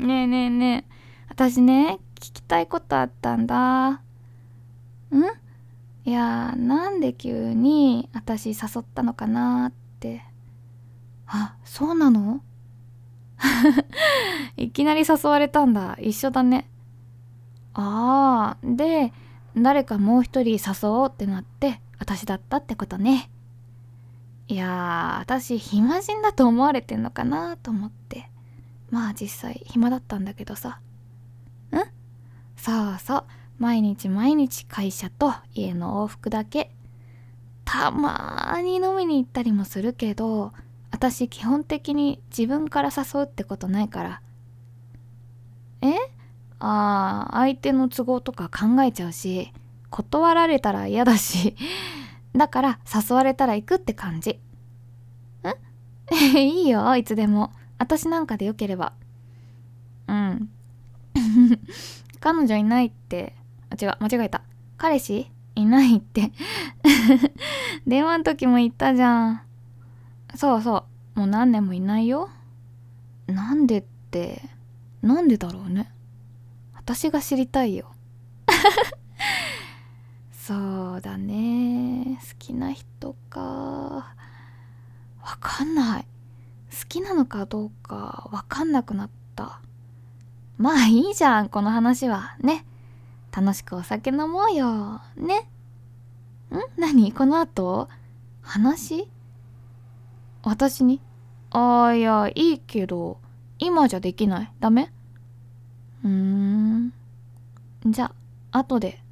ねえねえねえ、私ね、聞きたいことあったんだ。いやなんで急に私誘ったのかなって。あ、そうなの？いきなり誘われたんだ。一緒だね。で、誰かもう一人誘おうってなって私だったってことね。いや私暇人だと思われてんのかなと思って。まあ実際暇だったんだけどさ。そうそう、毎日毎日会社と家の往復だけ。たまーに飲みに行ったりもするけど、私基本的に自分から誘うってことないから。え相手の都合とか考えちゃうし、断られたら嫌だし、だから誘われたら行くって感じ。いいよ、いつでも。私なんかでよければ。うん。彼女いないって。違う、間違えた。彼氏いないって電話の時も言ったじゃん。そうそう、もう何年もいないよ。なんでって、なんでだろうね。私が知りたいよ。そうだね、好きな人か。わかんない。好きなのかどうかわかんなくなった。まあいいじゃん、この話は。ね。楽しくお酒飲もうよ。ね。何この後話？私に？いや、いいけど、今じゃできない？ダメ？じゃあ、後で。